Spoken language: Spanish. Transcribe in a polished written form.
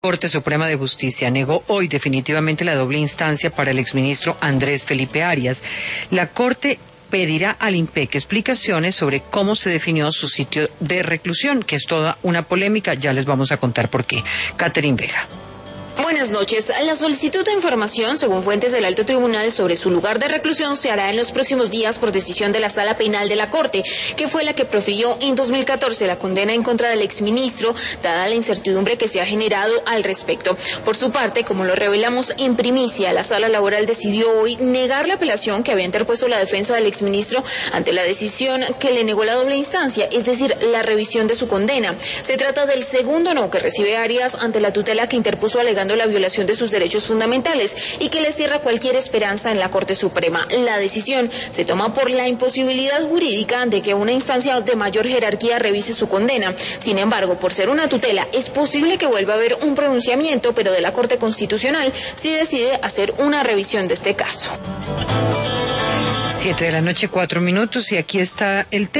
Corte Suprema de Justicia negó hoy definitivamente la doble instancia para el exministro Andrés Felipe Arias. La Corte pedirá al IMPEC explicaciones sobre cómo se definió su sitio de reclusión, que es toda una polémica. Ya les vamos a contar por qué. Catherine Vega. Buenas noches. La solicitud de información, según fuentes del Alto Tribunal, sobre su lugar de reclusión se hará en los próximos días por decisión de la Sala Penal de la Corte, que fue la que profirió en 2014 la condena en contra del exministro, dada la incertidumbre que se ha generado al respecto. Por su parte, como lo revelamos en primicia, la Sala Laboral decidió hoy negar la apelación que había interpuesto la defensa del exministro ante la decisión que le negó la doble instancia, es decir, la revisión de su condena. Se trata del segundo no que recibe Arias ante la tutela que interpuso alegando la violación de sus derechos fundamentales y que le cierra cualquier esperanza en la Corte Suprema. La decisión se toma por la imposibilidad jurídica de que una instancia de mayor jerarquía revise su condena. Sin embargo, por ser una tutela, es posible que vuelva a haber un pronunciamiento, pero de la Corte Constitucional, si decide hacer una revisión de este caso. 7 de la noche, 4 minutos, y aquí está el tema.